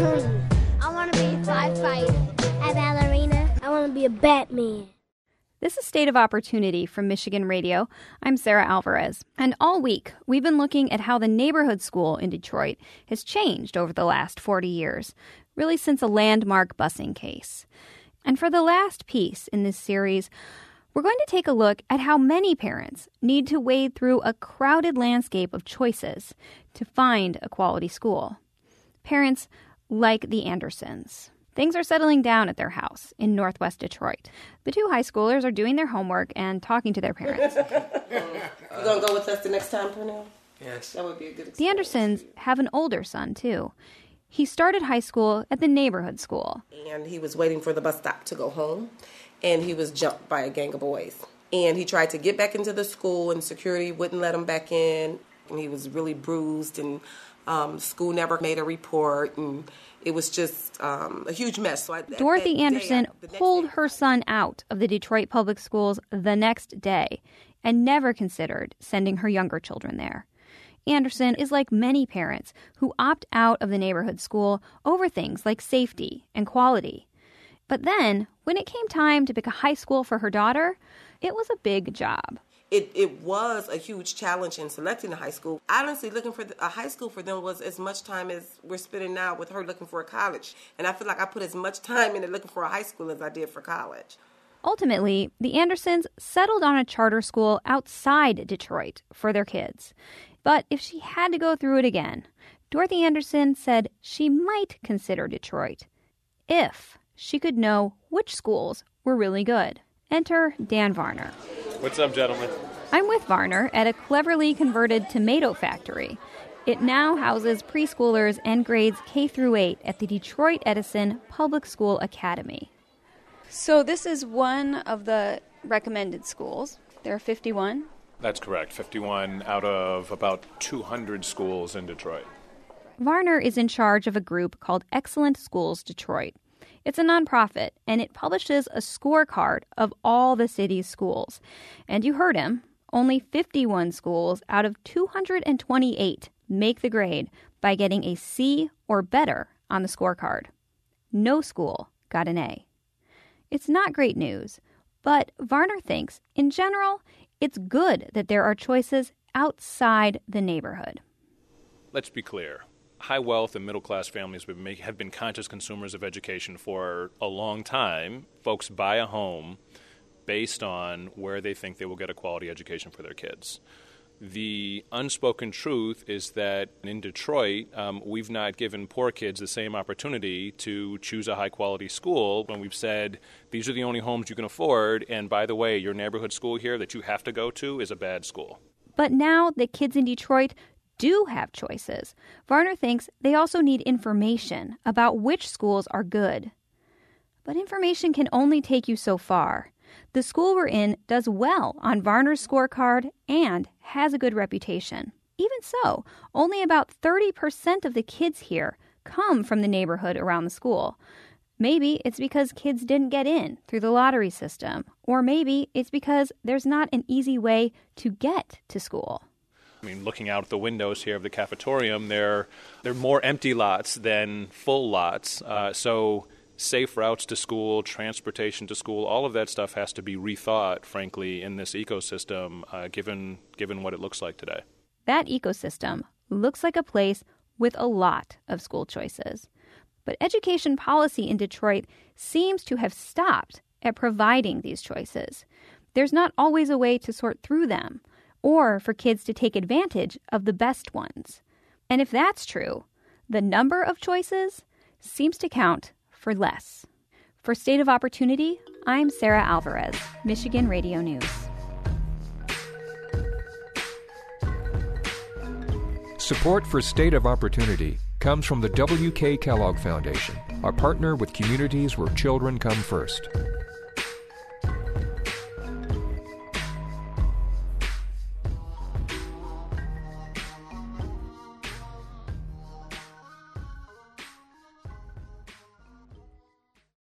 cartoon. I want to be a firefighter, a ballerina. I want to be a Batman. This is State of Opportunity from Michigan Radio. I'm Sarah Alvarez. And all week, we've been looking at how the neighborhood school in Detroit has changed over the last 40 years, really since a landmark busing case. And for the last piece in this series, we're going to take a look at how many parents need to wade through a crowded landscape of choices to find a quality school. Parents like the Andersons. Things are settling down at their house in Northwest Detroit. The two high schoolers are doing their homework and talking to their parents. You gonna go with us the next time, Pernell? Yes. That would be a good experience. The Andersons have an older son, too. He started high school at the neighborhood school. And he was waiting for the bus stop to go home, and he was jumped by a gang of boys. And he tried to get back into the school, and security wouldn't let him back in. And he was really bruised, and school never made a report, and it was just a huge mess. So Dorothy Anderson pulled her son out of the Detroit Public Schools the next day and never considered sending her younger children there. Anderson is like many parents who opt out of the neighborhood school over things like safety and quality. But then, when it came time to pick a high school for her daughter, it was a big job. It was a huge challenge in selecting a high school. Honestly, looking for a high school for them was as much time as we're spending now with her looking for a college. And I feel like I put as much time into looking for a high school as I did for college. Ultimately, the Andersons settled on a charter school outside Detroit for their kids. But if she had to go through it again, Dorothy Anderson said she might consider Detroit if she could know which schools were really good. Enter Dan Varner. What's up, gentlemen? I'm with Varner at a cleverly converted tomato factory. It now houses preschoolers and grades K through 8 at the Detroit Edison Public School Academy. So this is one of the recommended schools. There are 51. That's correct. 51 out of about 200 schools in Detroit. Varner is in charge of a group called Excellent Schools Detroit. It's a nonprofit, and it publishes a scorecard of all the city's schools. And you heard him, only 51 schools out of 228 make the grade by getting a C or better on the scorecard. No school got an A. It's not great news, but Varner thinks, in general, it's good that there are choices outside the neighborhood. Let's be clear. High wealth and middle class families have been conscious consumers of education for a long time. Folks buy a home based on where they think they will get a quality education for their kids. The unspoken truth is that in Detroit, we've not given poor kids the same opportunity to choose a high-quality school when we've said, these are the only homes you can afford, and by the way, your neighborhood school here that you have to go to is a bad school. But now the kids in Detroit do have choices. Varner thinks they also need information about which schools are good. But information can only take you so far. The school we're in does well on Varner's scorecard and has a good reputation. Even so, only about 30% of the kids here come from the neighborhood around the school. Maybe it's because kids didn't get in through the lottery system, or maybe it's because there's not an easy way to get to school. I mean, looking out the windows here of the cafetorium, there are more empty lots than full lots. So safe routes to school, transportation to school, all of that stuff has to be rethought, frankly, in this ecosystem, given what it looks like today. That ecosystem looks like a place with a lot of school choices. But education policy in Detroit seems to have stopped at providing these choices. There's not always a way to sort through them, or for kids to take advantage of the best ones. And if that's true, the number of choices seems to count for less. For State of Opportunity, I'm Sarah Alvarez, Michigan Radio News. Support for State of Opportunity comes from the W.K. Kellogg Foundation, a partner with communities where children come first.